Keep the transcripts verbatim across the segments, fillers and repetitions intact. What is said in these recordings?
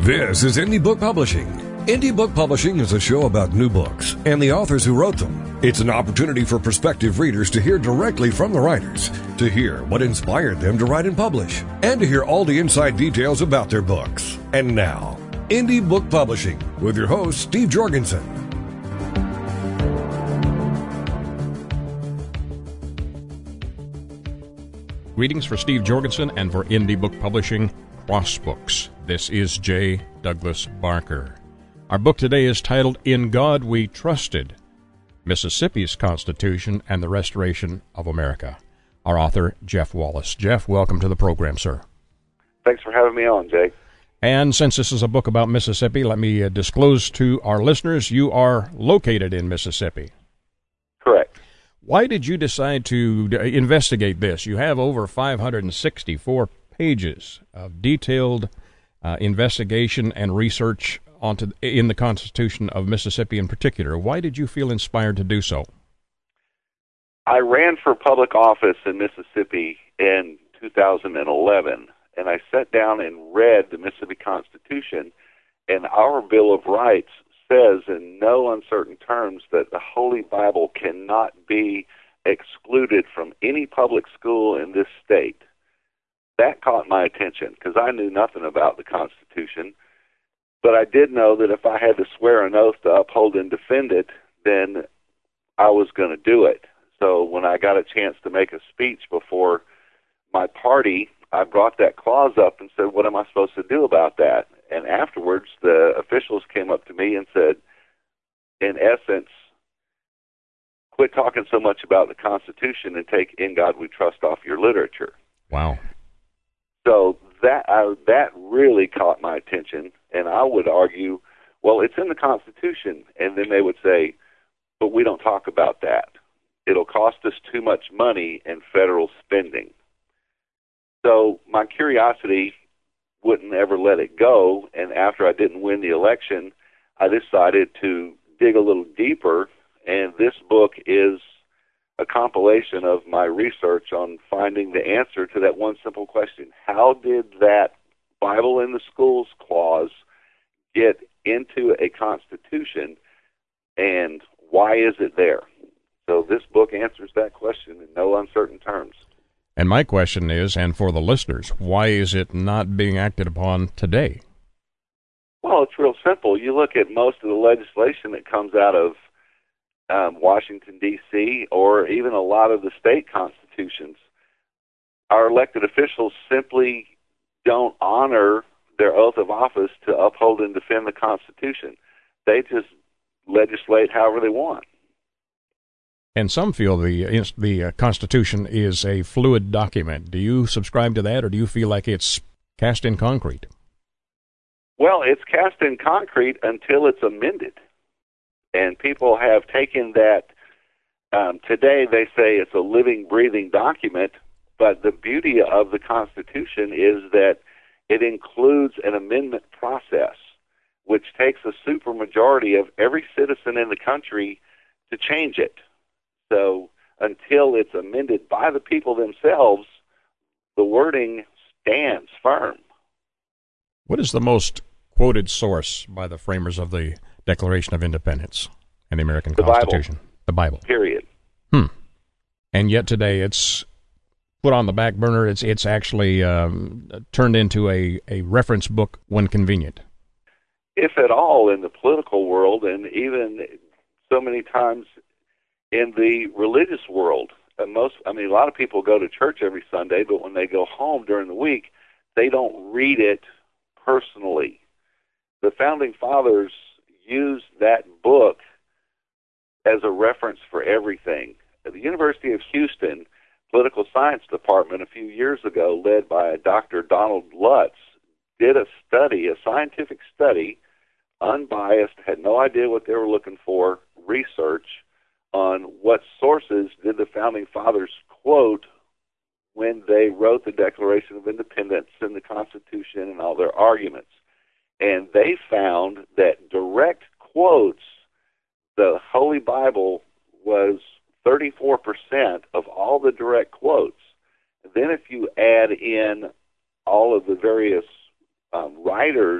This is Indie Book Publishing. Indie Book Publishing is a show about new books and the authors who wrote them. It's an opportunity for prospective readers to hear directly from the writers, to hear what inspired them to write and publish, and to hear all the inside details about their books. And now, Indie Book Publishing with your host, Steve Jorgensen. Greetings for Steve Jorgensen and for Indie Book Publishing, Crossbooks. This is J. Douglas Barker. Our book today is titled In God We Trusted, Mississippi's Constitution and the Restoration of America. Our author, Jeff Wallace. Jeff, welcome to the program, sir. Thanks for having me on, Jay. And since this is a book about Mississippi, let me uh, disclose to our listeners you are located in Mississippi. Correct. Why did you decide to uh, investigate this? You have over five hundred sixty-four pages of detailed uh, investigation and research onto in the Constitution of Mississippi in particular. Why did you feel inspired to do so? I ran for public office in Mississippi in two thousand eleven, and I sat down and read the Mississippi Constitution, and our Bill of Rights says in no uncertain terms that the Holy Bible cannot be excluded from any public school in this state. That caught my attention because I knew nothing about the Constitution, but I did know that if I had to swear an oath to uphold and defend it, then I was going to do it. So when I got a chance to make a speech before my party, I brought that clause up and said, what am I supposed to do about that? And afterwards, the officials came up to me and said, in essence, quit talking so much about the Constitution and take In God We Trust off your literature. Wow. So that I, that really caught my attention, and I would argue, well, it's in the Constitution, and then they would say, but we don't talk about that. It'll cost us too much money in federal spending. So my curiosity wouldn't ever let it go, and after I didn't win the election, I decided to dig a little deeper, and this book is a compilation of my research on finding the answer to that one simple question. How did that Bible in the schools clause get into a constitution, and why is it there? So this book answers that question in no uncertain terms. And my question is, and for the listeners, why is it not being acted upon today? Well, it's real simple. You look at most of the legislation that comes out of um, Washington, D C, or even a lot of the state constitutions. Our elected officials simply don't honor their oath of office to uphold and defend the Constitution. They just legislate however they want. And some feel the the uh, Constitution is a fluid document. Do you subscribe to that, or do you feel like it's cast in concrete? Well, it's cast in concrete until it's amended. And people have taken that, um, today they say it's a living, breathing document, but the beauty of the Constitution is that it includes an amendment process, which takes a supermajority of every citizen in the country to change it. So until it's amended by the people themselves, the wording stands firm. What is the most quoted source by the framers of the Declaration of Independence and the American the Constitution? Bible. The Bible. Period. Hmm. And yet today it's put on the back burner. It's it's actually um, turned into a, a reference book when convenient. If at all in the political world, and even so many times in the religious world. And most, I mean, a lot of people go to church every Sunday, but when they go home during the week, they don't read it personally. The Founding Fathers used that book as a reference for everything. At the University of Houston Political Science Department a few years ago, led by Doctor Donald Lutz, did a study, a scientific study, unbiased, had no idea what they were looking for, research, on what sources did the Founding Fathers quote when they wrote the Declaration of Independence and the Constitution and all their arguments. And they found that direct quotes, the Holy Bible was thirty-four percent of all the direct quotes. Then if you add in all of the various um, writers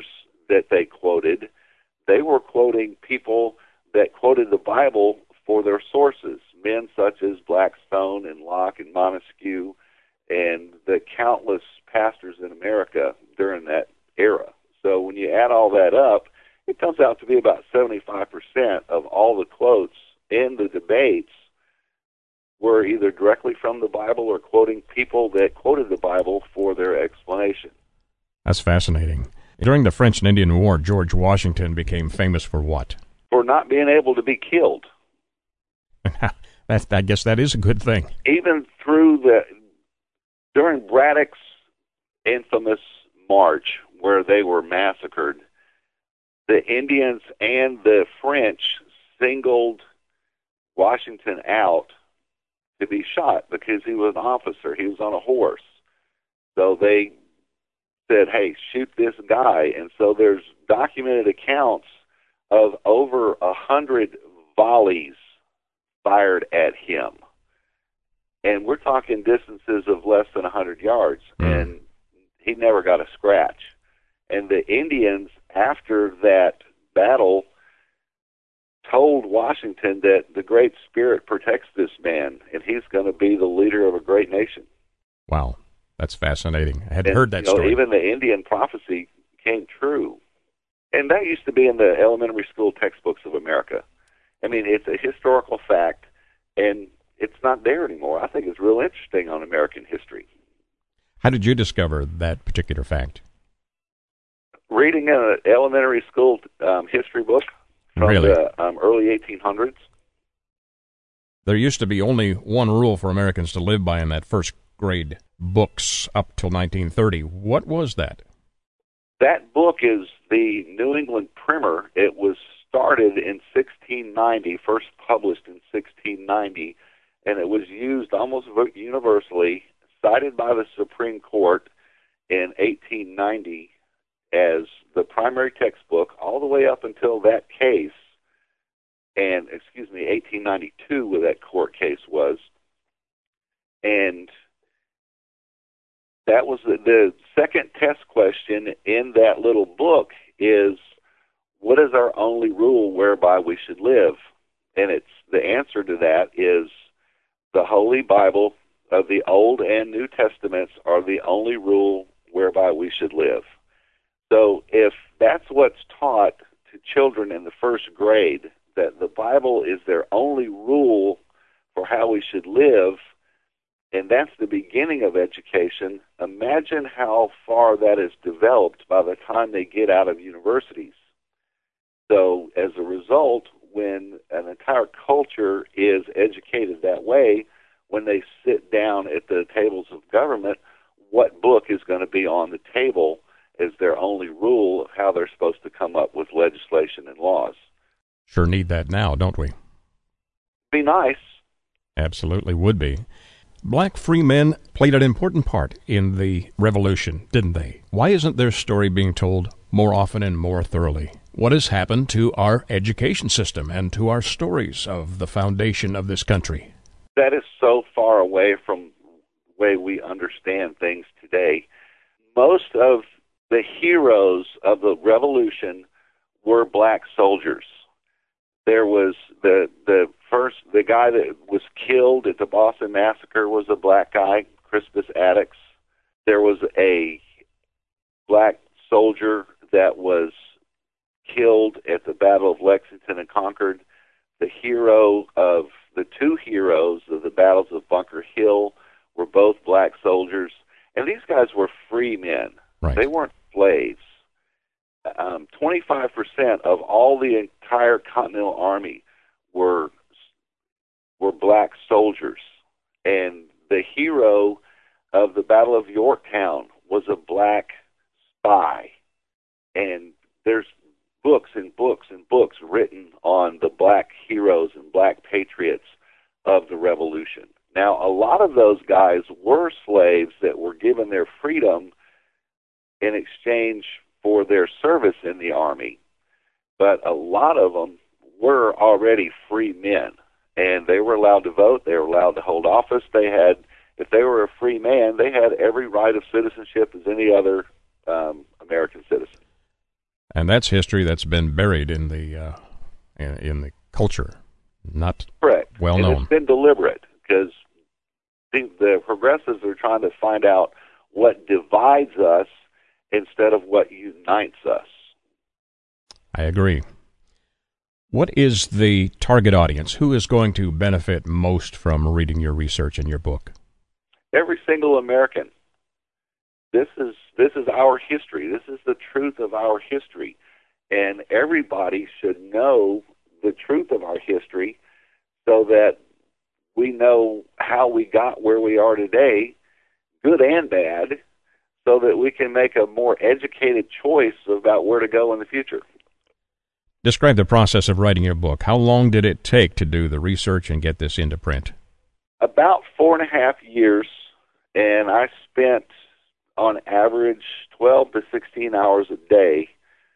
that they quoted, they were quoting people that quoted the Bible for their sources, men such as Blackstone and Locke and Montesquieu and the countless pastors in America during that era. So when you add all that up, it comes out to be about seventy-five percent of all the quotes in the debates were either directly from the Bible or quoting people that quoted the Bible for their explanation. That's fascinating. During the French and Indian War, George Washington became famous for what? For not being able to be killed. That's, I guess that is a good thing. Even through the, during Braddock's infamous march where they were massacred, the Indians and the French singled Washington out to be shot because he was an officer. He was on a horse. So they said, hey, shoot this guy. And so there's documented accounts of over a hundred volleys fired at him. And we're talking distances of less than a hundred yards. Mm. And he never got a scratch. And the Indians, after that battle, told Washington that the Great Spirit protects this man, and he's going to be the leader of a great nation. Wow, that's fascinating. I hadn't and, heard that you know, story. Even the Indian prophecy came true. And that used to be in the elementary school textbooks of America. I mean, it's a historical fact, and it's not there anymore. I think it's real interesting on American history. How did you discover that particular fact? Reading an elementary school um, history book from really? the um, early eighteen hundreds. There used to be only one rule for Americans to live by in that first grade books up till nineteen thirty. What was that? That book is the New England Primer. It was started in sixteen ninety, first published in sixteen ninety, and it was used almost universally, cited by the Supreme Court in eighteen ninety as the primary textbook all the way up until that case, and, excuse me, eighteen ninety-two, where that court case was. And that was the, the second test question in that little book is, what is our only rule whereby we should live? And it's the answer to that is the Holy Bible of the Old and New Testaments are the only rule whereby we should live. So if that's what's taught to children in the first grade, that the Bible is their only rule for how we should live, and that's the beginning of education, imagine how far that is developed by the time they get out of universities. So as a result, when an entire culture is educated that way, when they sit down at the tables of government, what book is going to be on the table is their only rule of how they're supposed to come up with legislation and laws. Sure need that now, don't we? Be nice. Absolutely would be. Black free men played an important part in the Revolution, didn't they? Why isn't their story being told more often and more thoroughly? What has happened to our education system and to our stories of the foundation of this country? That is so far away from the way we understand things today. Most of the heroes of the Revolution were black soldiers. There was the the first, the guy that was killed at the Boston Massacre was a black guy, Crispus Attucks. There was a black soldier that was killed at the Battle of Lexington and Concord. The hero of the two heroes of the battles of Bunker Hill were both black soldiers. And these guys were free men. Right. They weren't slaves. Um, twenty-five percent of all the entire Continental Army were were black soldiers. And the hero of the Battle of Yorktown was a black spy. And there's books and books and books written on the black heroes and black patriots of the Revolution. Now, a lot of those guys were slaves that were given their freedom in exchange for their service in the Army, but a lot of them were already free men, and they were allowed to vote, they were allowed to hold office, they had, if they were a free man, they had every right of citizenship as any other um, American citizen. And that's history that's been buried in the uh, in, in the culture, not Correct. well and known. It's been deliberate because the, the progressives are trying to find out what divides us instead of what unites us. I agree. What is the target audience? Who is going to benefit most from reading your research and your book? Every single American. This is this is our history. This is the truth of our history. And everybody should know the truth of our history so that we know how we got where we are today, good and bad, so that we can make a more educated choice about where to go in the future. Describe the process of writing your book. How long did it take to do the research and get this into print? About four and a half years, and I spent on average twelve to sixteen hours a day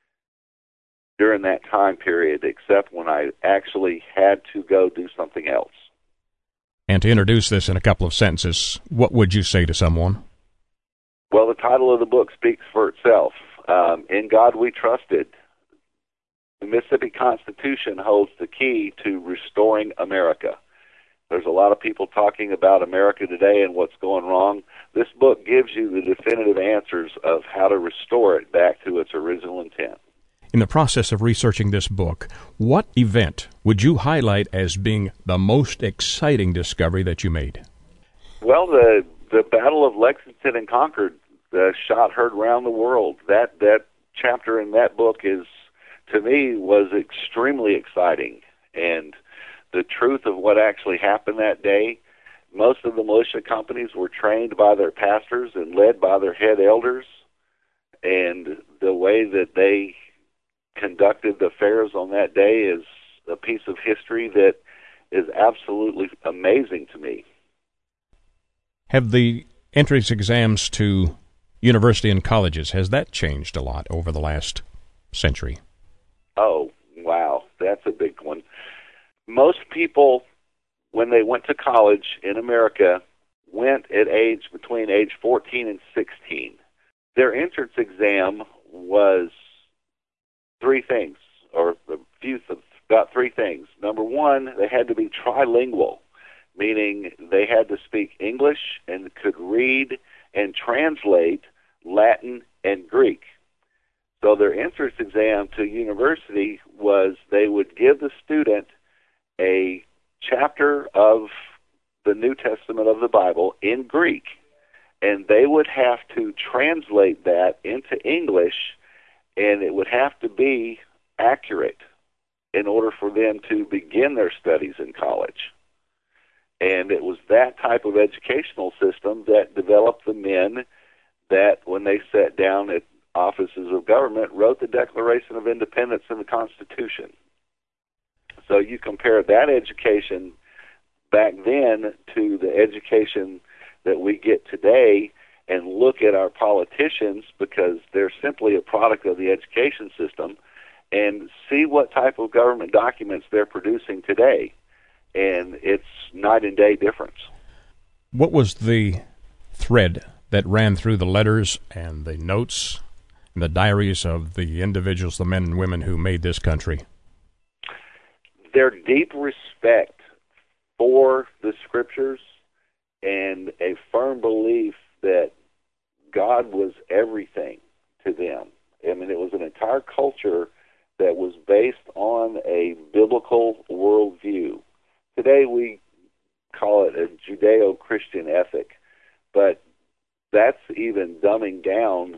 during that time period, except when I actually had to go do something else. And to introduce this in a couple of sentences, what would you say to someone? Well, the title of the book speaks for itself. Um, In God We Trusted. The Mississippi Constitution holds the key to restoring America. There's a lot of people talking about America today and what's going wrong. This book gives you the definitive answers of how to restore it back to its original intent. In the process of researching this book, what event would you highlight as being the most exciting discovery that you made? Well, the the Battle of Lexington and Concord, the shot heard around the world. That that chapter in that book is, to me, was extremely exciting. And the truth of what actually happened that day, most of the militia companies were trained by their pastors and led by their head elders. And the way that they conducted the affairs on that day is a piece of history that is absolutely amazing to me. Have the entrance exams to university and colleges, has that changed a lot over the last century? Oh, wow, that's a big one. Most people, when they went to college in America, went at age between age fourteen and sixteen. Their entrance exam was three things, or a few, about three things. Number one, they had to be trilingual, meaning they had to speak English and could read and translate Latin and Greek. So their entrance exam to university was they would give the student a chapter of the New Testament of the Bible in Greek, and they would have to translate that into English, and it would have to be accurate in order for them to begin their studies in college. And it was that type of educational system that developed the men that, when they sat down at offices of government, wrote the Declaration of Independence and the Constitution. So you compare that education back then to the education that we get today, and look at our politicians, because they're simply a product of the education system, and see what type of government documents they're producing today. And it's night and day difference. What was the thread that ran through the letters and the notes and the diaries of the individuals, the men and women who made this country? Their deep respect for the Scriptures and a firm belief that God was everything to them. I mean, it was an entire culture that was based on a biblical worldview. Today we call it a Judeo-Christian ethic, but that's even dumbing down.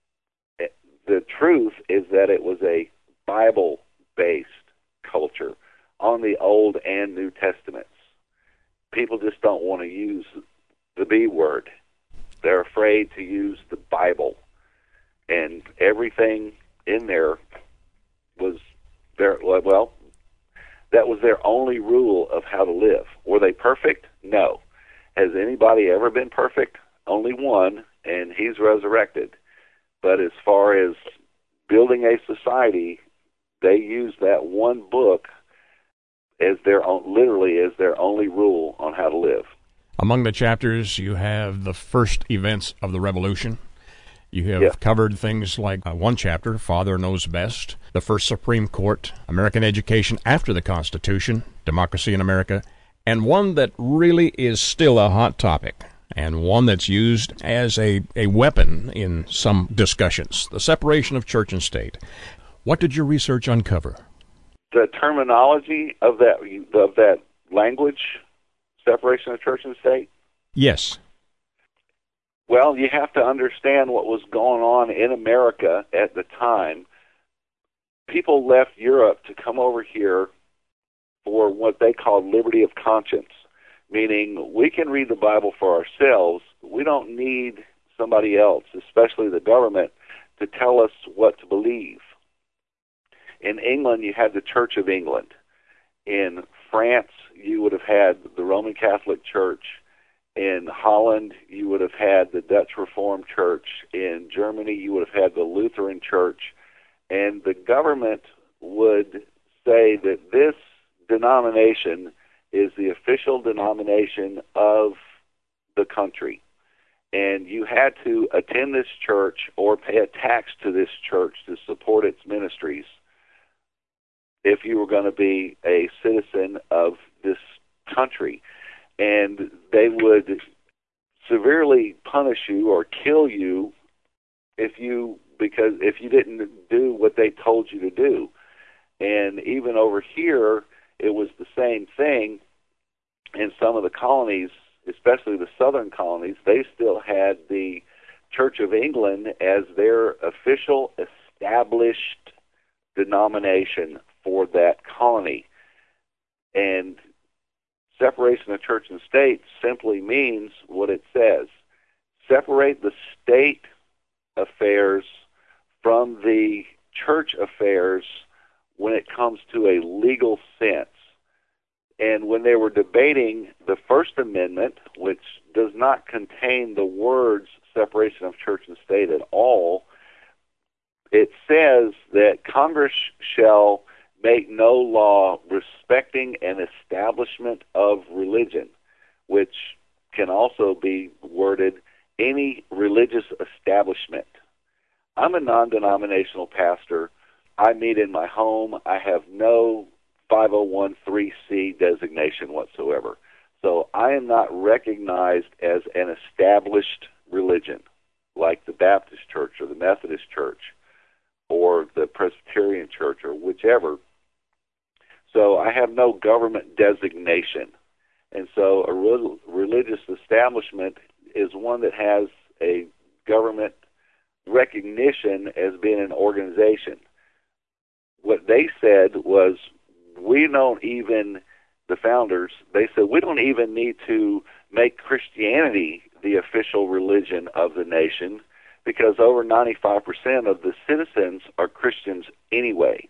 The truth is that it was a Bible-based culture on the Old and New Testaments. People just don't want to use the B word. They're afraid to use the Bible. And everything in there was their, well, that was their only rule of how to live. Were they perfect? No. Has anybody ever been perfect? Only one, and he's resurrected. But as far as building a society, they use that one book as their own, literally as their only rule on how to live. Among the chapters, you have the first events of the Revolution, You have Yeah. covered things like uh, one chapter, Father Knows Best, the First Supreme Court, American Education After the Constitution, Democracy in America, and one that really is still a hot topic, and one that's used as a, a weapon in some discussions, the separation of church and state. What did your research uncover? The terminology of that of that language, separation of church and state. Yes. Well, you have to understand what was going on in America at the time. People left Europe to come over here for what they called liberty of conscience, meaning we can read the Bible for ourselves. We don't need somebody else, especially the government, to tell us what to believe. In England, you had the Church of England. In France, you would have had the Roman Catholic Church. In Holland, you would have had the Dutch Reformed Church. In Germany, you would have had the Lutheran Church. And the government would say that this denomination is the official denomination of the country. And you had to attend this church or pay a tax to this church to support its ministries if you were going to be a citizen of this country. And they would severely punish you or kill you if you because if you didn't do what they told you to do. And even over here, it was the same thing. In some of the colonies, especially the southern colonies, they still had the Church of England as their official established denomination for that colony. And separation of church and state simply means what it says. Separate the state affairs from the church affairs when it comes to a legal sense. And when they were debating the First Amendment, which does not contain the words separation of church and state at all, it says that Congress shall make no law respecting an establishment of religion, which can also be worded any religious establishment. I'm a non-denominational pastor. I meet in my home. I have no five oh one c designation whatsoever. So I am not recognized as an established religion like the Baptist Church or the Methodist Church or the Presbyterian Church or whichever. So I have no government designation. And so a re- religious establishment is one that has a government recognition as being an organization. What they said was, we don't even, the founders, they said, we don't even need to make Christianity the official religion of the nation because over ninety-five percent of the citizens are Christians anyway.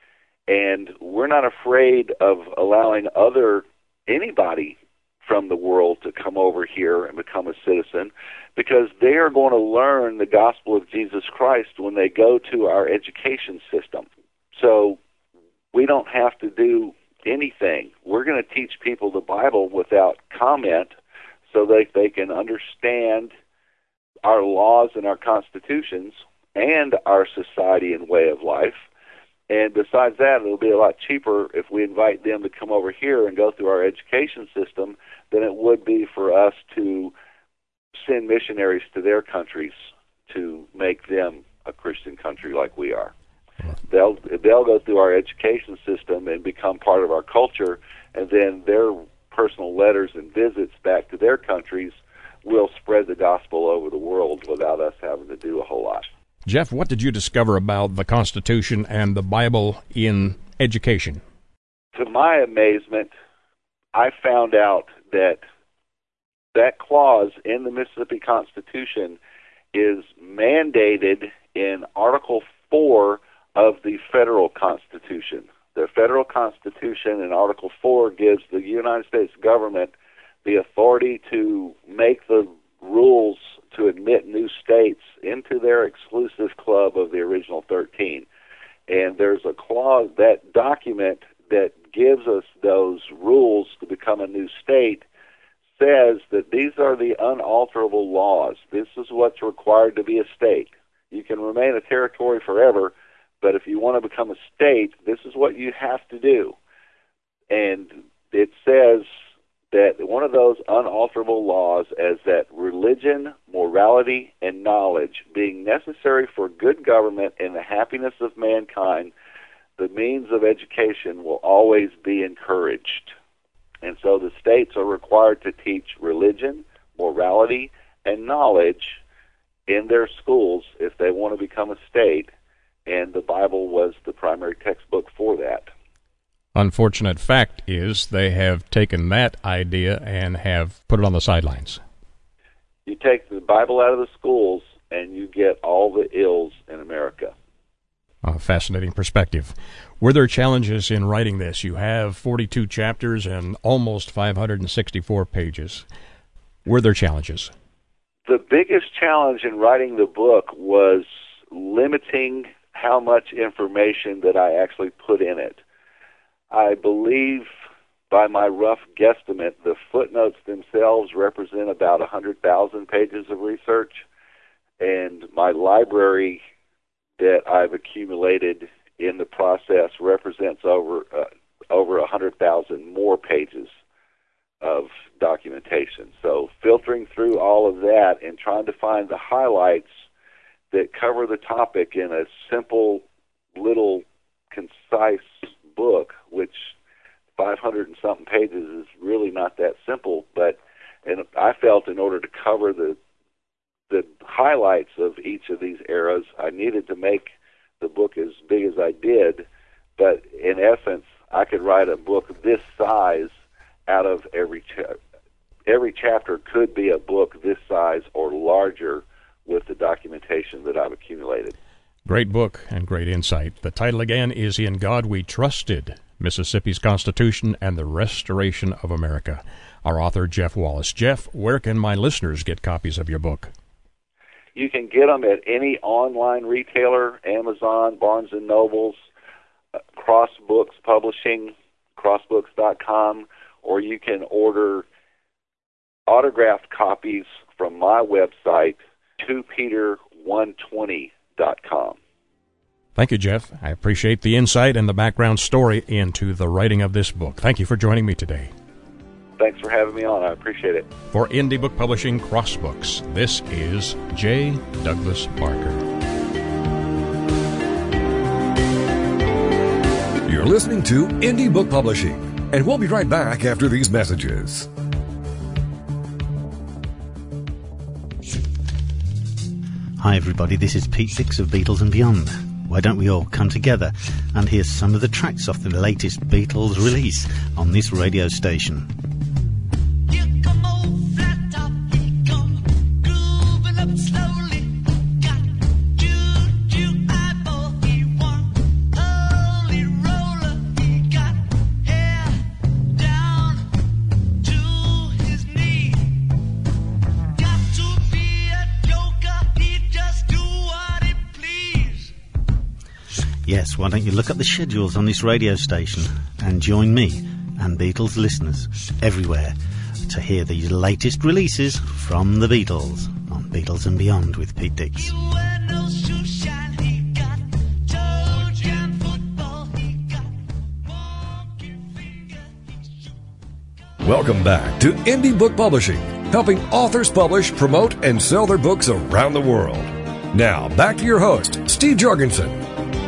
And we're not afraid of allowing other, anybody from the world to come over here and become a citizen because they are going to learn the gospel of Jesus Christ when they go to our education system. So we don't have to do anything. We're going to teach people the Bible without comment so that they can understand our laws and our constitutions and our society and way of life. And besides that, it'll be a lot cheaper if we invite them to come over here and go through our education system than it would be for us to send missionaries to their countries to make them a Christian country like we are. They'll they'll go through our education system and become part of our culture, and then their personal letters and visits back to their countries will spread the gospel over the world without us having to do a whole lot. Jeff, what did you discover about the Constitution and the Bible in education? To my amazement, I found out that that clause in the Mississippi Constitution is mandated in Article four of the federal Constitution. The federal Constitution in Article four gives the United States government the authority to make the rules to admit new states into their exclusive club of the original thirteen. And there's a clause, that document that gives us those rules to become a new state says that these are the unalterable laws. This is what's required to be a state. You can remain a territory forever, but if you want to become a state, this is what you have to do. And it says that one of those unalterable laws is that religion, morality, and knowledge, being necessary for good government and the happiness of mankind, the means of education will always be encouraged. And so the states are required to teach religion, morality, and knowledge in their schools if they want to become a state, and the Bible was the primary textbook for that. Unfortunate fact is they have taken that idea and have put it on the sidelines. You take the Bible out of the schools, and you get all the ills in America. A fascinating perspective. Were there challenges in writing this? You have forty-two chapters and almost five hundred sixty-four pages. Were there challenges? The biggest challenge in writing the book was limiting how much information that I actually put in it. I believe, by my rough guesstimate, the footnotes themselves represent about one hundred thousand pages of research, and my library that I've accumulated in the process represents over uh, over one hundred thousand more pages of documentation. So filtering through all of that and trying to find the highlights that cover the topic in a simple, little, concise book, which five hundred and something pages is really not that simple, but and I felt in order to cover the the highlights of each of these eras, I needed to make the book as big as I did, but in essence, I could write a book this size out of every cha- every chapter could be a book this size or larger with the documentation that I've accumulated. Great book and great insight. The title again is In God We Trusted, Mississippi's Constitution and the Restoration of America. Our author, Jeff Wallace. Jeff, where can my listeners get copies of your book? You can get them at any online retailer, Amazon, Barnes and Nobles, uh, Crossbooks Publishing, crossbooks dot com, or you can order autographed copies from my website, two peter one twenty dot com. Thank you, Jeff. I appreciate the insight and the background story into the writing of this book. Thank you for joining me today. Thanks for having me on. I appreciate it. For Indie Book Publishing Crossbooks, this is J. Douglas Barker. You're listening to Indie Book Publishing, and we'll be right back after these messages. Hi everybody, this is Pete Dix of Beatles and Beyond. Why don't we all come together and hear some of the tracks off the latest Beatles release on this radio station. Yes, why don't you look up the schedules on this radio station and join me and Beatles listeners everywhere to hear the latest releases from the Beatles on Beatles and Beyond with Pete Dix. Welcome back to Indie Book Publishing, helping authors publish, promote, and sell their books around the world. Now, back to your host, Steve Jorgensen.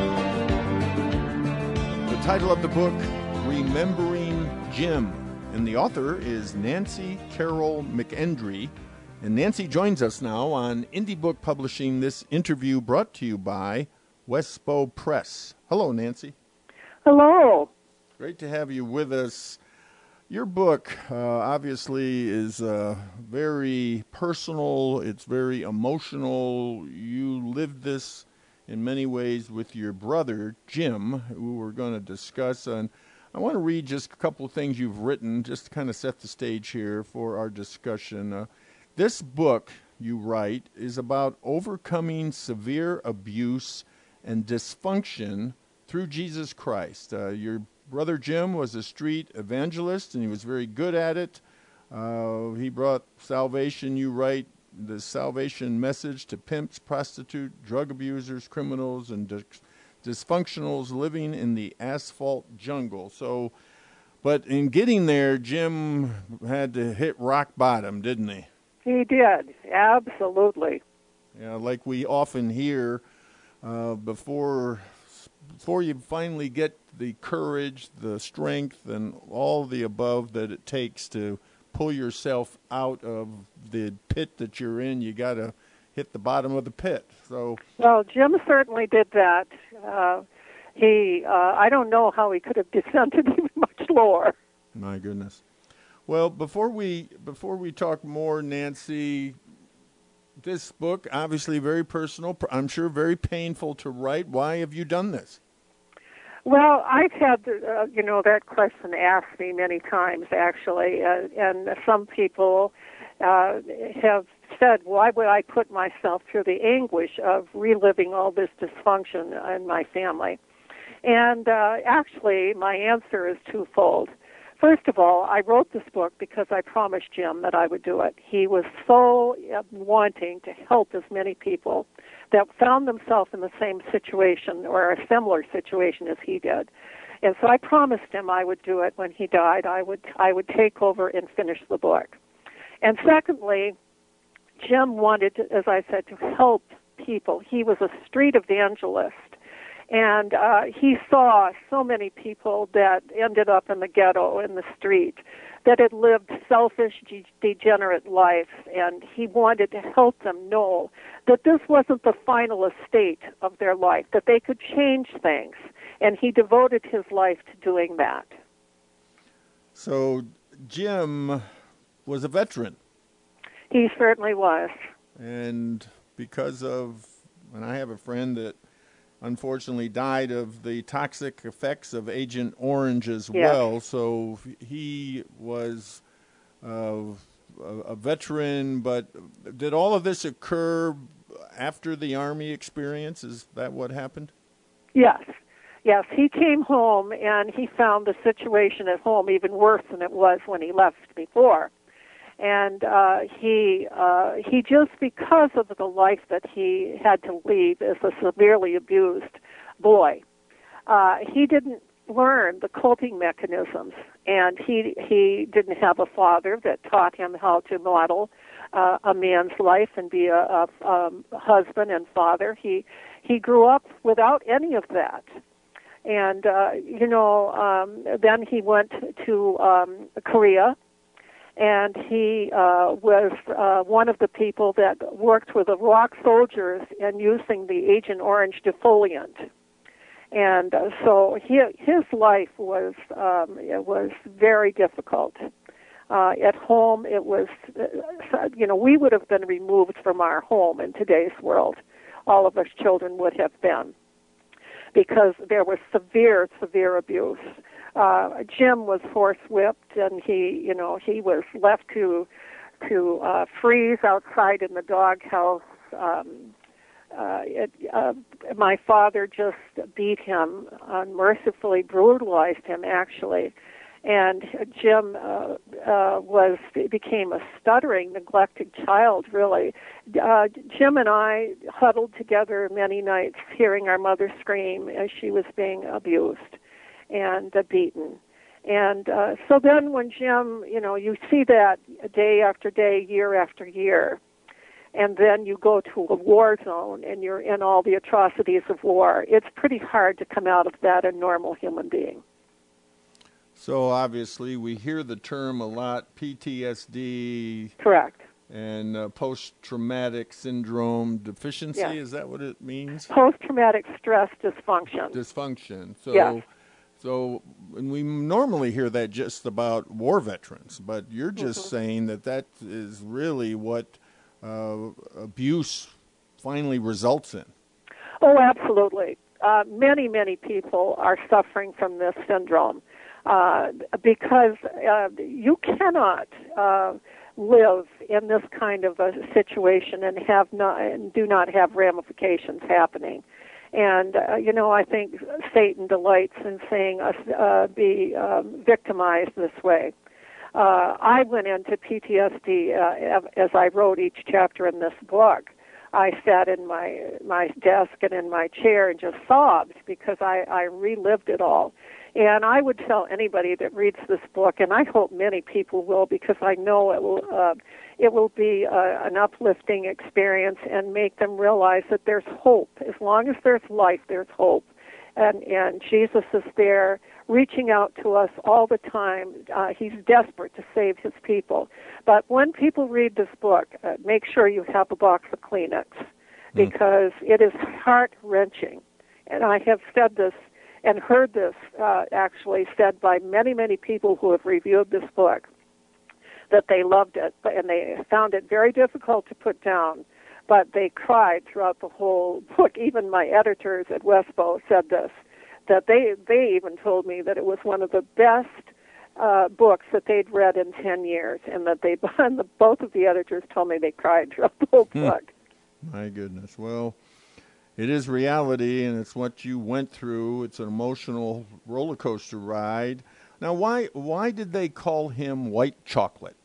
The title of the book, Remembering Jim, and the author is Nancy Carroll McEndry. And Nancy joins us now on Indie Book Publishing, this interview brought to you by Westbow Press. Hello, Nancy. Hello. Great to have you with us. Your book, uh, obviously, is uh, very personal. It's very emotional. You lived this in many ways with your brother, Jim, who we're going to discuss. And I want to read just a couple of things you've written, just to kind of set the stage here for our discussion. Uh, this book, you write, is about overcoming severe abuse and dysfunction through Jesus Christ. Uh, your brother Jim was a street evangelist, and he was very good at it. Uh, he brought salvation, you write, the salvation message to pimps, prostitutes, drug abusers, criminals, and dis- dysfunctionals living in the asphalt jungle. So, but in getting there, Jim had to hit rock bottom, didn't he? He did, absolutely. Yeah, like we often hear, uh, before before you finally get the courage, the strength, and all the above that it takes to pull yourself out of the pit that you're in, you got to hit the bottom of the pit. So, well, Jim certainly did that. Uh, he, uh, I don't know how he could have descended even much lower. My goodness. Well, before we before we talk more, Nancy, this book obviously very personal. I'm sure very painful to write. Why have you done this? Well, I've had, uh, you know, that question asked me many times, actually, uh, and some people uh, have said, why would I put myself through the anguish of reliving all this dysfunction in my family? And uh, actually, my answer is twofold. First of all, I wrote this book because I promised Jim that I would do it. He was so uh, wanting to help as many people that found themselves in the same situation or a similar situation as he did. And so I promised him I would do it when he died. I would I would take over and finish the book. And secondly, Jim wanted, to, as I said, to help people. He was a street evangelist. And uh, he saw so many people that ended up in the ghetto, in the street, that had lived selfish, de- degenerate lives, and he wanted to help them know that this wasn't the final estate of their life, that they could change things, and he devoted his life to doing that. So Jim was a veteran. He certainly was. And because of, and I have a friend that unfortunately died of the toxic effects of Agent Orange as yes. well. So he was uh, a, a veteran, but did all of this occur after the Army experience? Is that what happened? Yes. Yes, he came home and he found the situation at home even worse than it was when he left before. And uh, he uh, he just, because of the life that he had to lead as a severely abused boy, uh, he didn't learn the coping mechanisms, and he he didn't have a father that taught him how to model uh, a man's life and be a, a um, husband and father. He he grew up without any of that. And, uh, you know, um, then he went to um, Korea. And he uh, was uh, one of the people that worked with the Iraq soldiers and using the Agent Orange defoliant. And uh, so he, his life was um, it was very difficult. Uh, at home, it was, uh, you know, we would have been removed from our home in today's world. All of us children would have been, because there was severe, severe abuse. Uh, Jim was horsewhipped, and he, you know, he was left to to uh, freeze outside in the doghouse. Um, uh, it, uh, my father just beat him, unmercifully brutalized him, actually. And Jim uh, uh, was became a stuttering, neglected child, really. Uh, Jim and I huddled together many nights, hearing our mother scream as she was being abused and uh, beaten. And uh, so then when Jim, you know, you see that day after day, year after year, and then you go to a war zone and you're in all the atrocities of war, it's pretty hard to come out of that a normal human being. So obviously we hear the term a lot, P T S D. Correct. And uh, post-traumatic syndrome deficiency, yes. Is that what it means? Post-traumatic stress dysfunction. Dysfunction. So, yes. So and we normally hear that just about war veterans, but you're just mm-hmm. saying that that is really what uh, abuse finally results in. Oh, absolutely. Uh, many, many people are suffering from this syndrome uh, because uh, you cannot uh, live in this kind of a situation and have not and do not have ramifications happening. And, uh, you know, I think Satan delights in seeing us uh, be um, victimized this way. uh, I went into P T S D uh, as I wrote each chapter in this book. I sat in my my desk and in my chair and just sobbed because I, I relived it all. And I would tell anybody that reads this book, and I hope many people will, because I know it will uh, it will be uh, an uplifting experience and make them realize that there's hope. As long as there's life, there's hope. And, and Jesus is there reaching out to us all the time. Uh, he's desperate to save his people. But when people read this book, uh, make sure you have a box of Kleenex, because mm. it is heart-wrenching. And I have said this and heard this uh, actually said by many, many people who have reviewed this book, that they loved it, and they found it very difficult to put down. But they cried throughout the whole book. Even my editors at Westbow said this, that they they even told me that it was one of the best uh, books that they'd read in ten years, and that they and the, both of the editors told me they cried throughout the whole book. My goodness. Well, it is reality, and it's what you went through. It's an emotional roller coaster ride. Now, why why did they call him White Chocolate?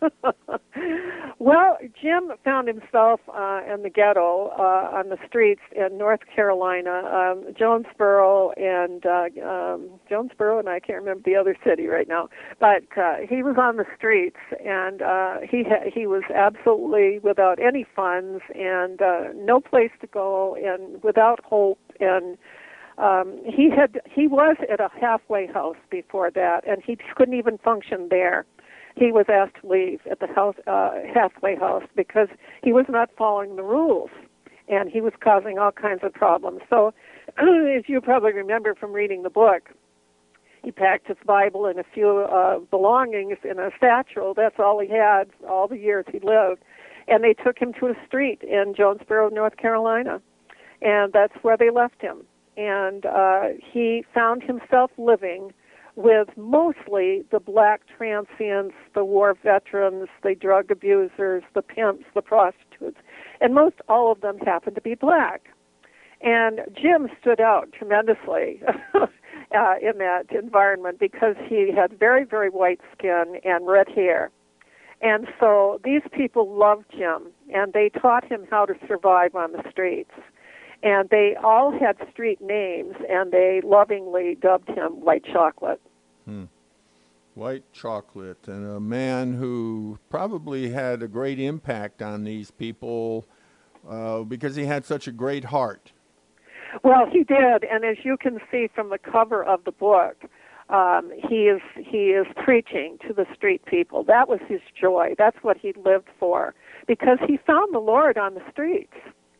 Well, Jim found himself uh, in the ghetto uh, on the streets in North Carolina, um, Jonesboro, and uh, um, Jonesboro, and I can't remember the other city right now. But uh, he was on the streets, and uh, he ha- he was absolutely without any funds and uh, no place to go, and without hope. And um, he had he was at a halfway house before that, and he couldn't even function there. He was asked to leave at the house, uh, halfway house because he was not following the rules, and he was causing all kinds of problems. So, as you probably remember from reading the book, he packed his Bible and a few uh, belongings in a satchel. That's all he had all the years he lived. And they took him to a street in Jonesboro, North Carolina, and that's where they left him. And uh, he found himself living with mostly the black transients, the war veterans, the drug abusers, the pimps, the prostitutes, and most all of them happened to be black. And Jim stood out tremendously uh, in that environment because he had very, very white skin and red hair. And so these people loved Jim, and they taught him how to survive on the streets. And they all had street names, and they lovingly dubbed him White Chocolate. Hmm. White Chocolate, and a man who probably had a great impact on these people uh, because he had such a great heart. Well, he did, and as you can see from the cover of the book, um, he is he is preaching to the street people. That was his joy. That's what he lived for, because he found the Lord on the streets.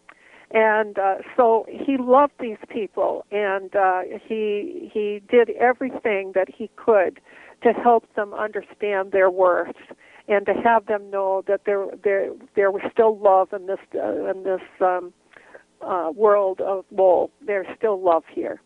And uh, so he loved these people, and uh, he he did everything that he could to help them understand their worth, and to have them know that there there there was still love in this uh, in this um, uh, world of woe. There's still love here.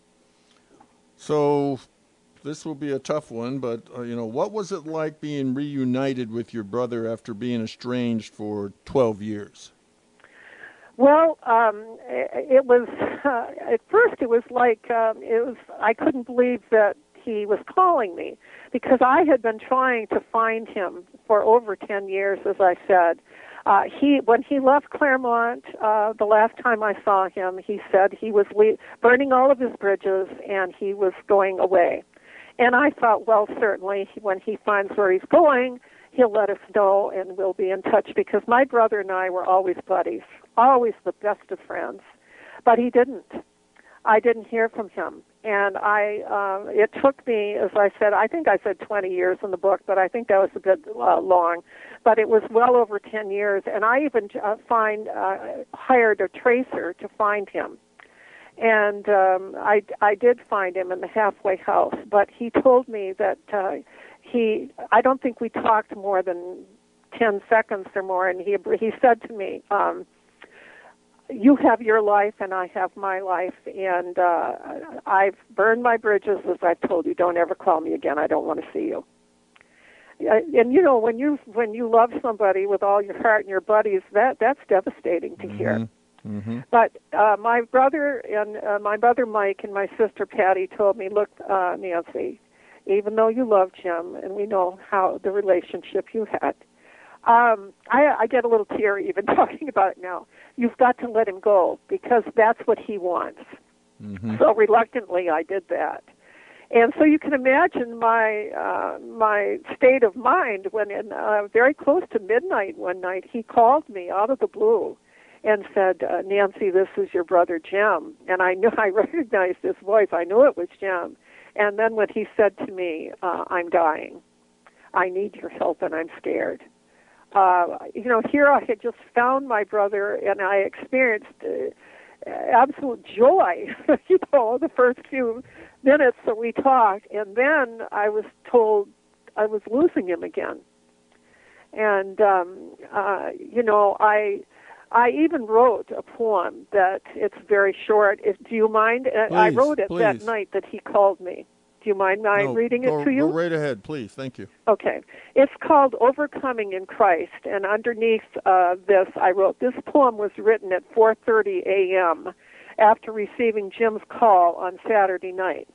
So this will be a tough one, but uh, you know, what was it like being reunited with your brother after being estranged for twelve years? Well, um, it was, uh, at first it was like, um, it was, I couldn't believe that he was calling me, because I had been trying to find him for over ten years, as I said. Uh, he, when he left Claremont, uh, the last time I saw him, he said he was le- burning all of his bridges and he was going away. And I thought, well, certainly when he finds where he's going, he'll let us know and we'll be in touch, because my brother and I were always buddies. Always the best of friends, but he didn't. I didn't hear from him, and I. Uh, it took me, as I said, I think I said twenty years in the book, but I think that was a bit uh, long. But it was well over ten years, and I even uh, find uh, hired a tracer to find him, and um, I I did find him in the halfway house. But he told me that uh, he. I don't think we talked more than ten seconds or more, and he he said to me. Um, You have your life, and I have my life, and uh, I've burned my bridges, as I've told you. Don't ever call me again. I don't want to see you. And you know, when you when you love somebody with all your heart and your buddies, that that's devastating to mm-hmm. hear. Mm-hmm. But uh, my brother and uh, my brother Mike and my sister Patty told me, "Look, uh, Nancy, even though you love Jim, and we know how the relationship you had. Um, I, I get a little teary even talking about it now. You've got to let him go because that's what he wants. Mm-hmm. So reluctantly, I did that. And so you can imagine my uh, my state of mind when, in uh, very close to midnight one night, he called me out of the blue and said, uh, "Nancy, this is your brother Jim." And I knew I recognized his voice. I knew it was Jim. And then when he said to me, uh, "I'm dying. I need your help, and I'm scared." Uh, you know, here I had just found my brother, and I experienced Uh, absolute joy, you know, the first few minutes that we talked, and then I was told I was losing him again. And, um, uh, you know, I I even wrote a poem that it's very short. If, do you mind? Please, I wrote it please. that night that he called me. Do you mind my no, reading go, it to you? Go right ahead, please. Thank you. Okay. It's called Overcoming in Christ, and underneath uh, this I wrote, this poem was written at four thirty a.m. after receiving Jim's call on Saturday night.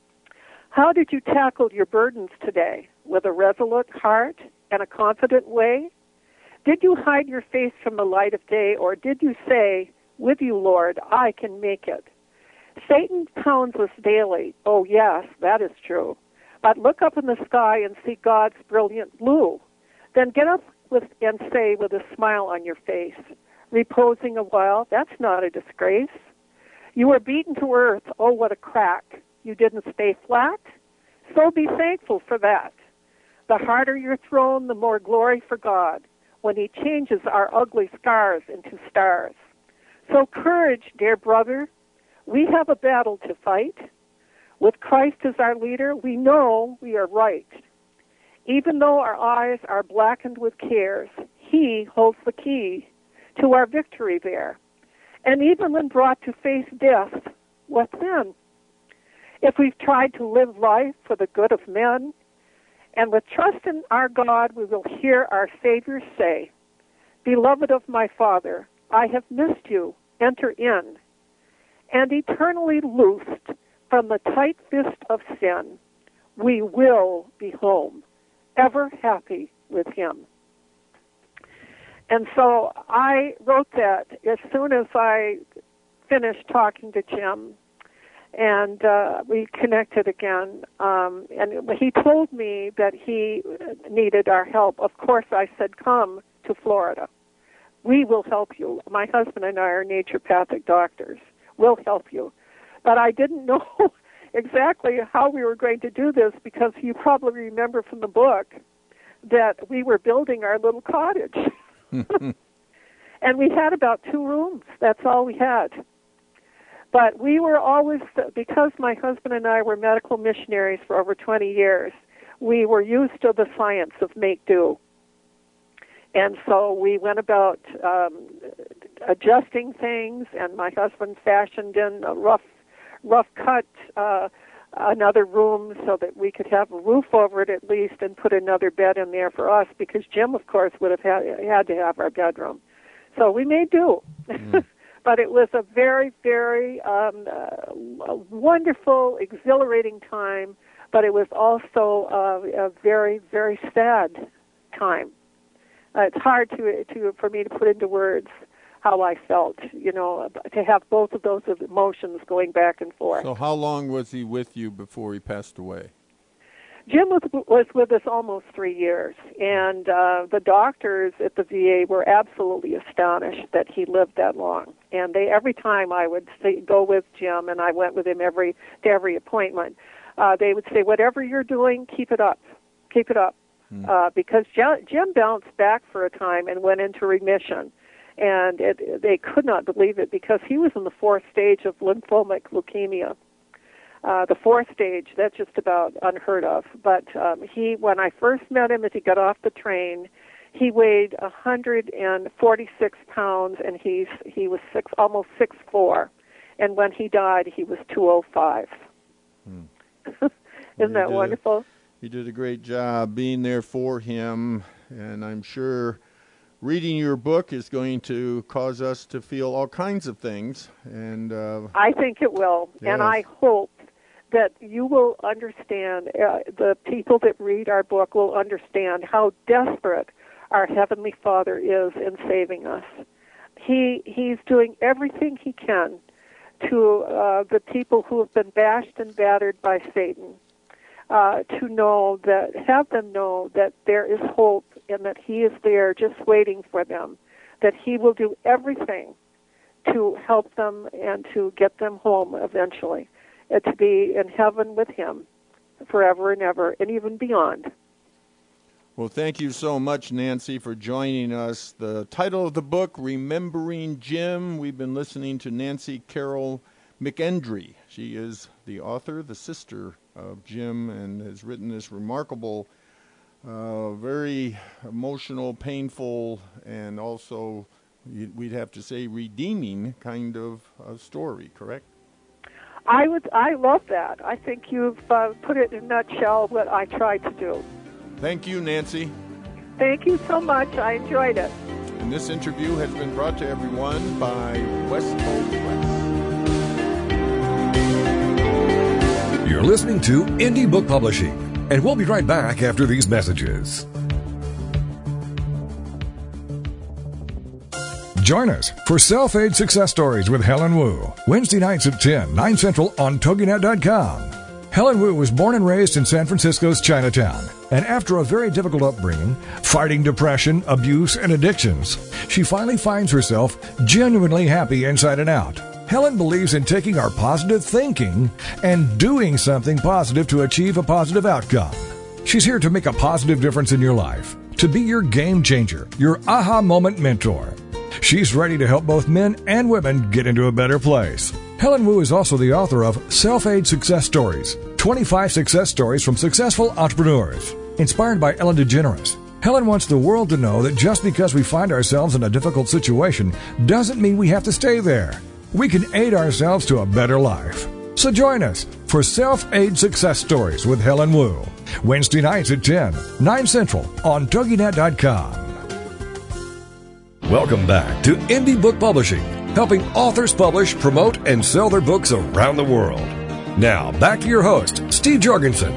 How did you tackle your burdens today? With a resolute heart and a confident way? Did you hide your face from the light of day, or did you say, "With you, Lord, I can make it"? Satan pounds us daily. Oh, yes, that is true. But look up in the sky and see God's brilliant blue. Then get up with and say with a smile on your face, reposing a while, that's not a disgrace. You were beaten to earth. Oh, what a crack. You didn't stay flat? So be thankful for that. The harder you're thrown, the more glory for God when he changes our ugly scars into stars. So courage, dear brother. We have a battle to fight. With Christ as our leader, we know we are right. Even though our eyes are blackened with cares, he holds the key to our victory there. And even when brought to face death, what then? If we've tried to live life for the good of men, and with trust in our God, we will hear our Savior say, "Beloved of my Father, I have missed you. Enter in." And eternally loosed from the tight fist of sin, we will be home, ever happy with him. And so I wrote that as soon as I finished talking to Jim, and uh, we connected again. Um, and he told me that he needed our help. Of course, I said, "Come to Florida. We will help you. My husband and I are naturopathic doctors. We'll help you." But I didn't know exactly how we were going to do this because you probably remember from the book that we were building our little cottage. And we had about two rooms. That's all we had. But we were always, because my husband and I were medical missionaries for over twenty years, we were used to the science of make do. And so we went about um, adjusting things, and my husband fashioned in a rough, rough cut uh, another room so that we could have a roof over it at least, and put another bed in there for us because Jim, of course, would have had, had to have our bedroom. So we made do. Mm. But it was a very, very um, uh, wonderful, exhilarating time, but it was also uh, a very, very sad time. Uh, it's hard to, to for me to put into words how I felt, you know, to have both of those emotions going back and forth. So how long was he with you before he passed away? Jim was, was with us almost three years, and uh, the doctors at the V A were absolutely astonished that he lived that long. And they, every time I would say, go with Jim, and I went with him every to every appointment, uh, they would say, "Whatever you're doing, keep it up, keep it up," hmm. uh, because Jim bounced back for a time and went into remission. And it, they could not believe it because he was in the fourth stage of lymphomic leukemia. Uh, the fourth stage, that's just about unheard of. But um, he, when I first met him as he got off the train, he weighed one hundred forty-six pounds, and he's he was six, almost six foot four. And when he died, he was two oh five. Hmm. Isn't that wonderful? A, you did a great job being there for him, and I'm sure reading your book is going to cause us to feel all kinds of things. And uh, I think it will, yes. And I hope that you will understand, uh, the people that read our book will understand how desperate our Heavenly Father is in saving us. He He's doing everything He can to uh, the people who have been bashed and battered by Satan, uh, to know that, have them know that there is hope and that He is there just waiting for them, that He will do everything to help them and to get them home eventually, and to be in heaven with Him forever and ever, and even beyond. Well, thank you so much, Nancy, for joining us. The title of the book, Remembering Jim. We've been listening to Nancy Carroll McEndry. She is the author, the sister of Jim, and has written this remarkable, uh, very emotional, painful, and also, we'd have to say, redeeming kind of uh, story, correct? I would. I love that. I think you've uh, put it in a nutshell what I tried to do. Thank you, Nancy. Thank you so much. I enjoyed it. And this interview has been brought to everyone by Westpole Press. You're listening to Indie Book Publishing, and we'll be right back after these messages. Join us for Self-Aid Success Stories with Helen Wu, Wednesday nights at ten, nine Central on Toginet dot com. Helen Wu was born and raised in San Francisco's Chinatown, and after a very difficult upbringing, fighting depression, abuse, and addictions, she finally finds herself genuinely happy inside and out. Helen believes in taking our positive thinking and doing something positive to achieve a positive outcome. She's here to make a positive difference in your life, to be your game changer, your aha moment mentor. She's ready to help both men and women get into a better place. Helen Wu is also the author of Self-Aid Success Stories, twenty-five Success Stories from Successful Entrepreneurs. Inspired by Ellen DeGeneres, Helen wants the world to know that just because we find ourselves in a difficult situation doesn't mean we have to stay there. We can aid ourselves to a better life. So join us for Self-Aid Success Stories with Helen Wu, Wednesday nights at ten, nine Central on Toginet dot com. Welcome back to Indie Book Publishing, helping authors publish, promote, and sell their books around the world. Now, back to your host, Steve Jorgensen.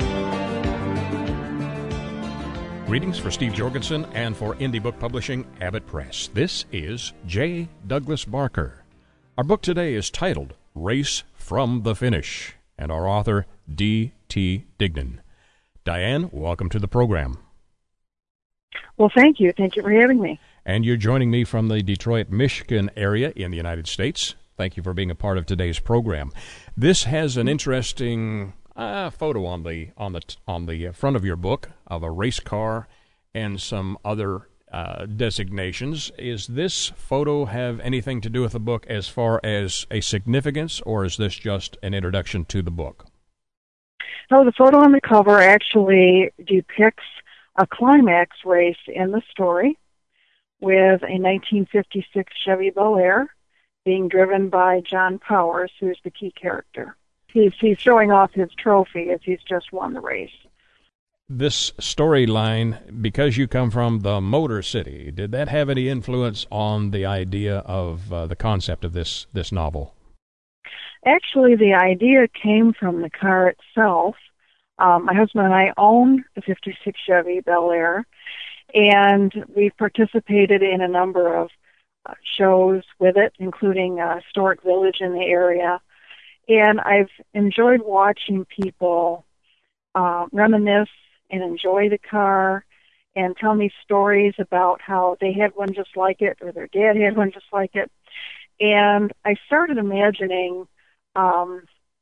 Greetings for Steve Jorgensen and for Indie Book Publishing, Abbott Press. This is J. Douglas Barker. Our book today is titled Race from the Finish, and our author, D T Dignan. Diane, welcome to the program. Well, thank you. Thank you for having me. And you're joining me from the Detroit, Michigan area in the United States. Thank you for being a part of today's program. This has an interesting uh, photo on the on the on the front of your book of a race car and some other uh, designations. Is this photo have anything to do with the book as far as a significance, or is this just an introduction to the book? No, the photo on the cover actually depicts a climax race in the story with a nineteen fifty-six Chevy Bel Air being driven by John Powers, who's the key character. He's, he's showing off his trophy as he's just won the race. This storyline, because you come from the Motor City, did that have any influence on the idea of uh, the concept of this, this novel? Actually, the idea came from the car itself. Um, my husband and I own the fifty-six Chevy Bel Air, and we've participated in a number of uh, shows with it, including a historic village in the area. And I've enjoyed watching people uh, reminisce and enjoy the car and tell me stories about how they had one just like it or their dad had one just like it. And I started imagining um,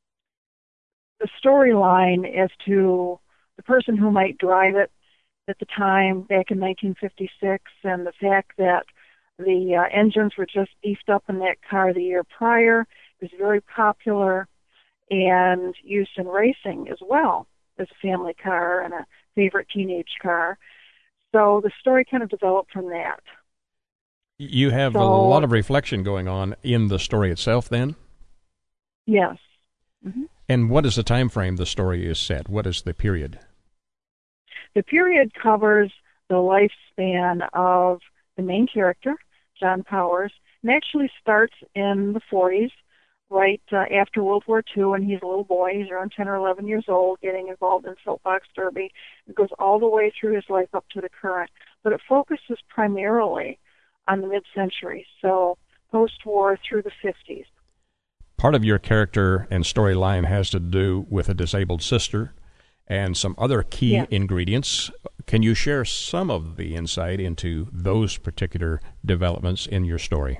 the storyline as to the person who might drive it at the time back in nineteen fifty-six, and the fact that the uh, engines were just beefed up in that car the year prior. It was very popular and used in racing as well as a family car and a favorite teenage car. So the story kind of developed from that. You have so, a lot of reflection going on in the story itself then? Yes. Mm-hmm. And what is the time frame the story is set? What is the period? The period covers the lifespan of the main character, John Powers, and actually starts in the forties right uh, after World War Two, and he's a little boy. He's around ten or eleven years old, getting involved in soapbox derby. It goes all the way through his life up to the current, but it focuses primarily on the mid-century, so post-war through the fifties. Part of your character and storyline has to do with a disabled sister and some other key yeah. ingredients. Can you share some of the insight into those particular developments in your story?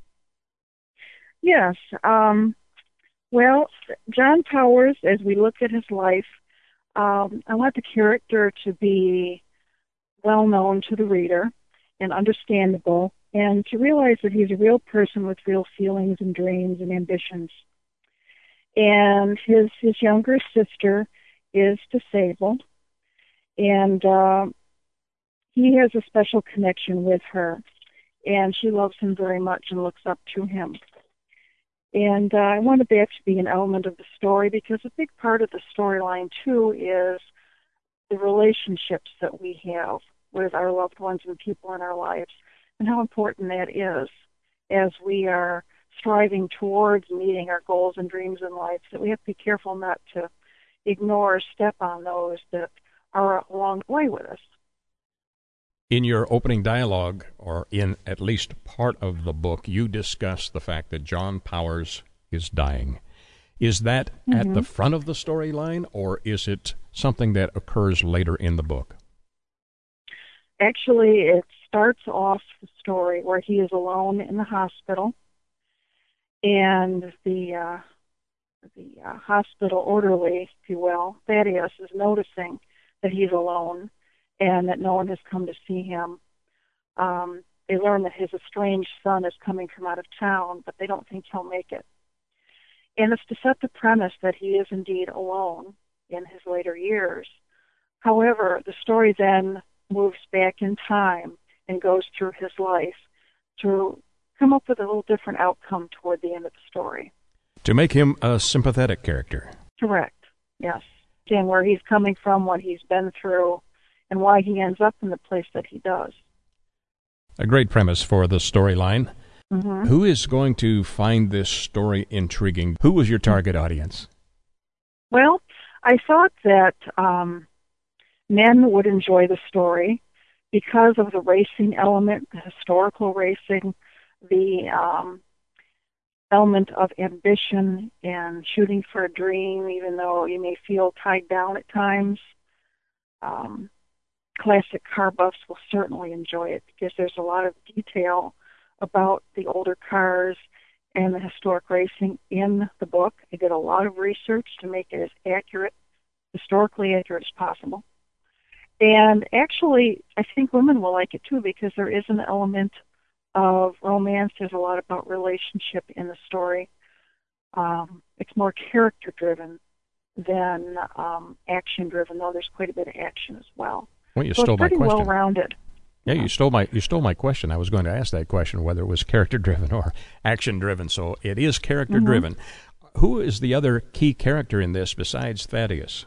Yes. Um, well, John Powers, as we look at his life, um, I want the character to be well known to the reader and understandable, and to realize that he's a real person with real feelings and dreams and ambitions. And his his younger sister is disabled, and uh, he has a special connection with her, and she loves him very much and looks up to him. And uh, I wanted that to be an element of the story, because a big part of the storyline, too, is the relationships that we have with our loved ones and people in our lives, and how important that is as we are striving towards meeting our goals and dreams in life, that we have to be careful not to ignore or step on those that are along the way with us. In your opening dialogue, or in at least part of the book, you discuss the fact that John Powers is dying. Is that mm-hmm. at the front of the storyline, or is it something that occurs later in the book? Actually, it starts off the story where he is alone in the hospital, and the uh, the uh, hospital orderly, if you will, Thaddeus, is noticing that he's alone and that no one has come to see him. Um, they learn that his estranged son is coming from out of town, but they don't think he'll make it. And it's to set the premise that he is indeed alone in his later years. However, the story then moves back in time and goes through his life to come up with a little different outcome toward the end of the story. To make him a sympathetic character. Correct, yes. Again, where he's coming from, what he's been through, and why he ends up in the place that he does. A great premise for the storyline. Mm-hmm. Who is going to find this story intriguing? Who was your target audience? Well, I thought that um, men would enjoy the story because of the racing element, the historical racing, the um, element of ambition and shooting for a dream, even though you may feel tied down at times. Um, classic car buffs will certainly enjoy it because there's a lot of detail about the older cars and the historic racing in the book. I did a lot of research to make it as accurate, historically accurate as possible. And actually, I think women will like it too, because there is an element of romance. There's a lot about relationship in the story. Um, it's more character-driven than um, action-driven, though there's quite a bit of action as well. Well, you so stole it's my pretty question. well-rounded. Yeah, you stole my you stole my question. I was going to ask that question, whether it was character-driven or action-driven. So it is character-driven. Mm-hmm. Who is the other key character in this besides Thaddeus?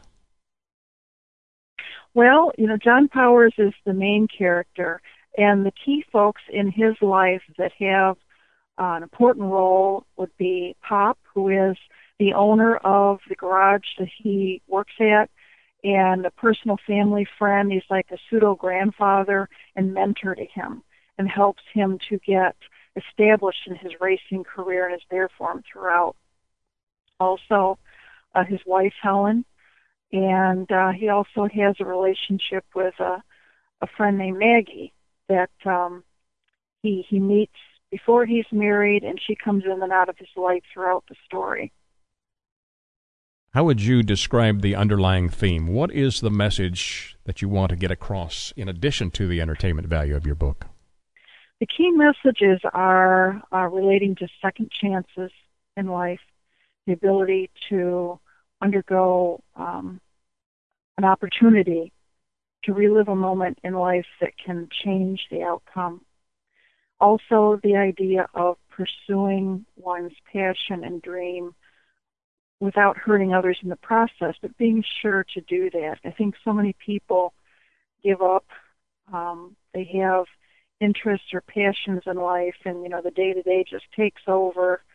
Well, you know, John Powers is the main character, and the key folks in his life that have uh, an important role would be Pop, who is the owner of the garage that he works at, and a personal family friend. He's like a pseudo-grandfather and mentor to him, and helps him to get established in his racing career and is there for him throughout. Also, uh, his wife, Helen, and uh, he also has a relationship with a, a friend named Maggie that um, he, he meets before he's married, and she comes in and out of his life throughout the story. How would you describe the underlying theme? What is the message that you want to get across in addition to the entertainment value of your book? The key messages are uh, relating to second chances in life, the ability to undergo um, an opportunity to relive a moment in life that can change the outcome. Also, the idea of pursuing one's passion and dream without hurting others in the process, but being sure to do that. I think so many people give up. Um, they have interests or passions in life, and, you know, the day-to-day just takes over,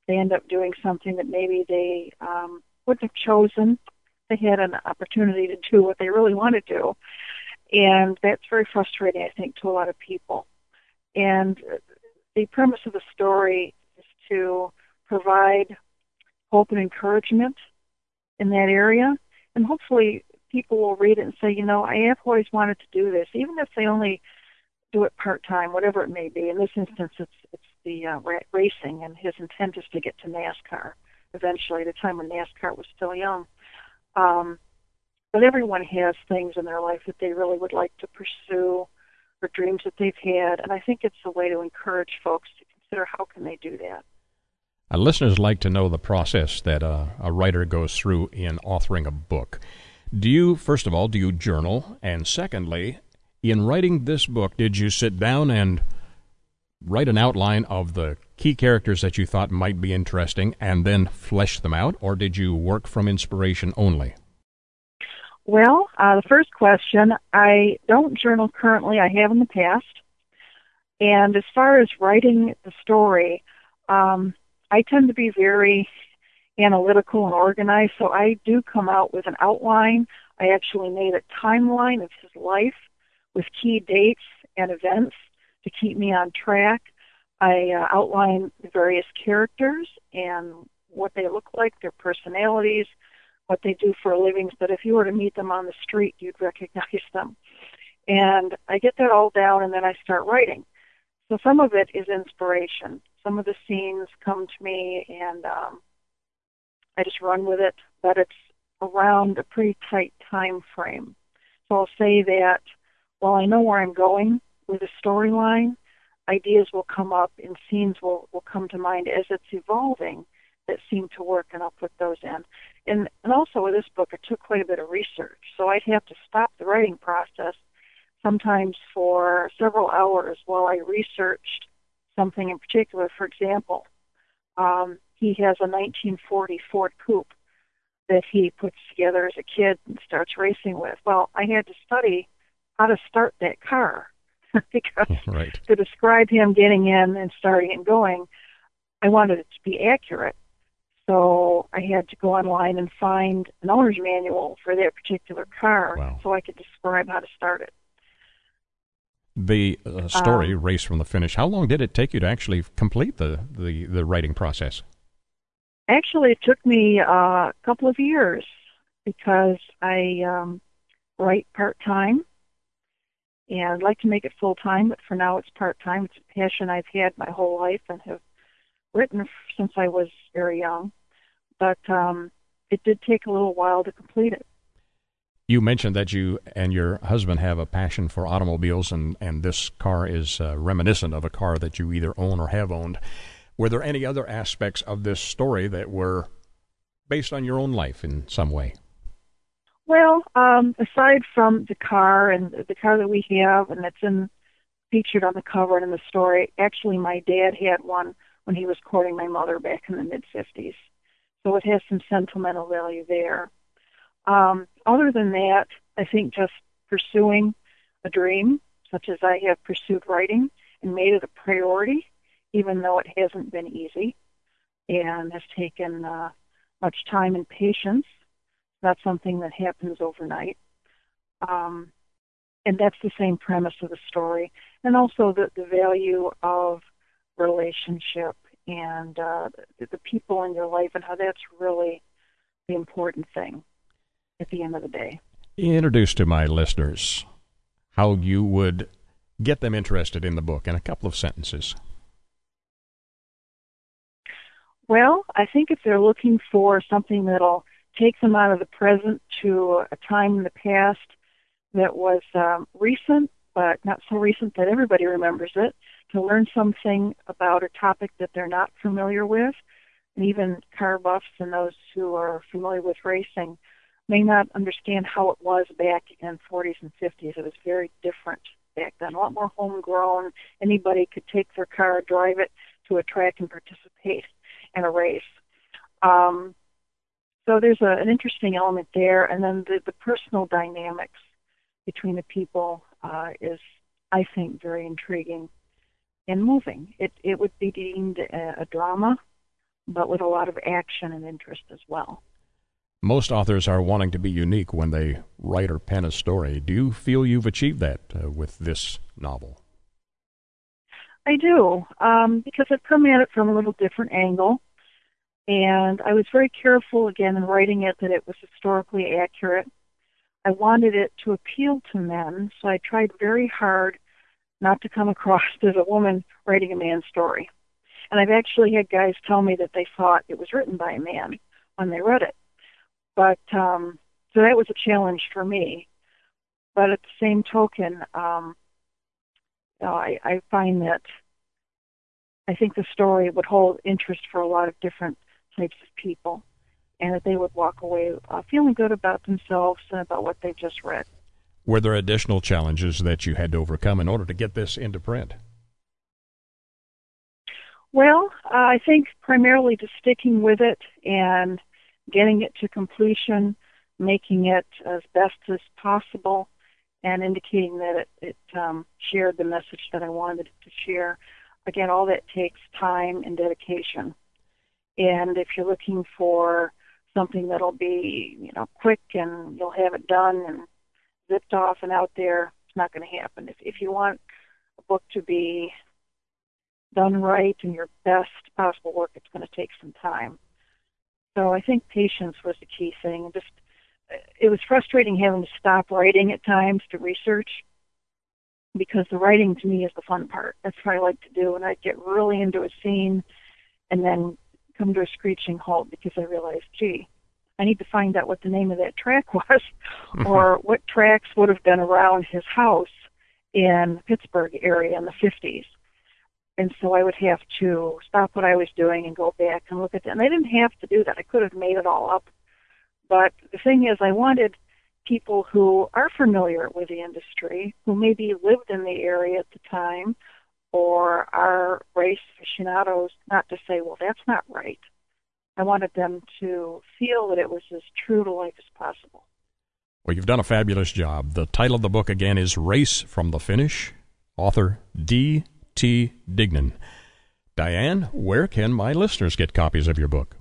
they end up doing something that maybe they um, wouldn't have chosen. They had an opportunity to do what they really want to do. And that's very frustrating, I think, to a lot of people. And the premise of the story is to provide hope and encouragement in that area. And hopefully people will read it and say, you know, I have always wanted to do this, even if they only do it part-time, whatever it may be. In this instance, it's it's the uh, ra- racing, and his intent is to get to NASCAR eventually, at a time when NASCAR was still young. Um, but everyone has things in their life that they really would like to pursue, or dreams that they've had, and I think it's a way to encourage folks to consider how can they do that. Uh, listeners like to know the process that uh, a writer goes through in authoring a book. Do you, first of all, do you journal? And secondly, in writing this book, did you sit down and write an outline of the key characters that you thought might be interesting and then flesh them out, or did you work from inspiration only? Well, uh, the first question, I don't journal currently. I have in the past. And as far as writing the story, um, I tend to be very analytical and organized, so I do come out with an outline. I actually made a timeline of his life with key dates and events to keep me on track. I uh, outline the various characters and what they look like, their personalities, what they do for a living, so that if you were to meet them on the street, you'd recognize them. And I get that all down, and then I start writing. So some of it is inspiration. Some of the scenes come to me, and um, I just run with it, but it's around a pretty tight time frame. So I'll say that while I know where I'm going with a storyline, ideas will come up and scenes will, will come to mind as it's evolving that seem to work, and I'll put those in. And, and also with this book, it took quite a bit of research, so I'd have to stop the writing process sometimes for several hours while I researched something in particular. For example, um, he has a nineteen forty Ford Coupe that he puts together as a kid and starts racing with. Well, I had to study how to start that car because right. to describe him getting in and starting and going, I wanted it to be accurate. So I had to go online and find an owner's manual for that particular car. Wow. So I could describe how to start it. The uh, story, um, Race from the Finish, how long did it take you to actually complete the, the, the writing process? Actually, it took me uh, a couple of years because I um, write part-time, and I'd like to make it full-time, but for now it's part-time. It's a passion I've had my whole life and have written since I was very young, but um, it did take a little while to complete it. You mentioned that you and your husband have a passion for automobiles, and, and this car is uh, reminiscent of a car that you either own or have owned. Were there any other aspects of this story that were based on your own life in some way? Well, um, aside from the car and the car that we have, and that's in featured on the cover and in the story, actually my dad had one when he was courting my mother back in the mid-fifties. So it has some sentimental value there. Um, other than that, I think just pursuing a dream, such as I have pursued writing, and made it a priority, even though it hasn't been easy and has taken uh, much time and patience. Not something that happens overnight. Um, and that's the same premise of the story. And also the, the value of relationship and uh, the, the people in your life, and how that's really the important thing at the end of the day. Introduce to my listeners how you would get them interested in the book in a couple of sentences. Well, I think if they're looking for something that'll take them out of the present to a time in the past that was um, recent, but not so recent that everybody remembers it, to learn something about a topic that they're not familiar with, and even car buffs and those who are familiar with racing may not understand how it was back in forties and fifties. It was very different back then, a lot more homegrown. Anybody could take their car, drive it to a track, and participate in a race. Um, so there's a, an interesting element there, and then the, the personal dynamics between the people uh, is, I think, very intriguing and moving. It it would be deemed a, a drama, but with a lot of action and interest as well. Most authors are wanting to be unique when they write or pen a story. Do you feel you've achieved that uh, with this novel? I do, um, because I've come at it from a little different angle, and I was very careful, again, in writing it that it was historically accurate. I wanted it to appeal to men, so I tried very hard not to come across as a woman writing a man's story. And I've actually had guys tell me that they thought it was written by a man when they read it. But, um, so that was a challenge for me. But at the same token, um, you know, I, I find that I think the story would hold interest for a lot of different types of people, and that they would walk away uh, feeling good about themselves and about what they just read. Were there additional challenges that you had to overcome in order to get this into print? Well, uh, I think primarily just sticking with it and getting it to completion, making it as best as possible, and indicating that it, it um, shared the message that I wanted it to share. Again, all that takes time and dedication. And if you're looking for something that'll be, you know, quick and you'll have it done and zipped off and out there, it's not going to happen. If, if you want a book to be done right and your best possible work, it's going to take some time. So I think patience was the key thing. Just, it was frustrating having to stop writing at times to research, because the writing to me is the fun part. That's what I like to do, and I get really into a scene and then come to a screeching halt because I realized, gee, I need to find out what the name of that track was or what tracks would have been around his house in the Pittsburgh area in the fifties. And so I would have to stop what I was doing and go back and look at that. And I didn't have to do that. I could have made it all up. But the thing is, I wanted people who are familiar with the industry, who maybe lived in the area at the time, or are race aficionados, not to say, well, that's not right. I wanted them to feel that it was as true to life as possible. Well, you've done a fabulous job. The title of the book, again, is Race from the Finish, author D. T. Dignan. Diane, where can my listeners get copies of your book?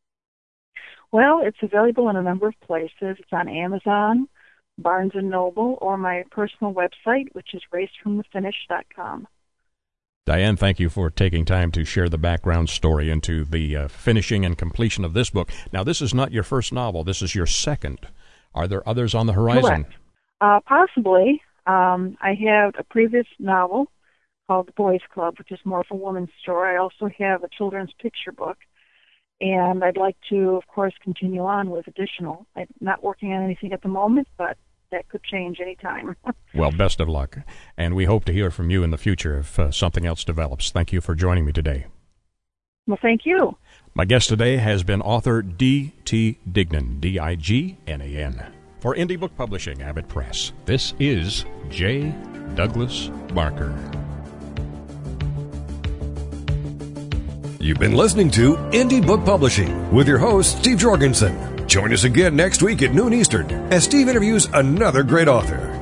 Well, it's available in a number of places. It's on Amazon, Barnes and Noble, or my personal website, which is race from the finish dot com. Diane, thank you for taking time to share the background story into the uh, finishing and completion of this book. Now, this is not your first novel. This is your second. Are there others on the horizon? Correct. Uh, possibly. Um, I have a previous novel called The Boys Club, which is more of a woman's story. I also have a children's picture book, and I'd like to, of course, continue on with additional. I'm not working on anything at the moment, but that could change any time. Well, best of luck, and we hope to hear from you in the future if uh, something else develops. Thank you for joining me today. Well, thank you. My guest today has been author D T. Dignan, D I G N A N. For Indie Book Publishing, Abbott Press, this is J. Douglas Barker. You've been listening to Indie Book Publishing with your host, Steve Jorgensen. Join us again next week at noon Eastern as Steve interviews another great author.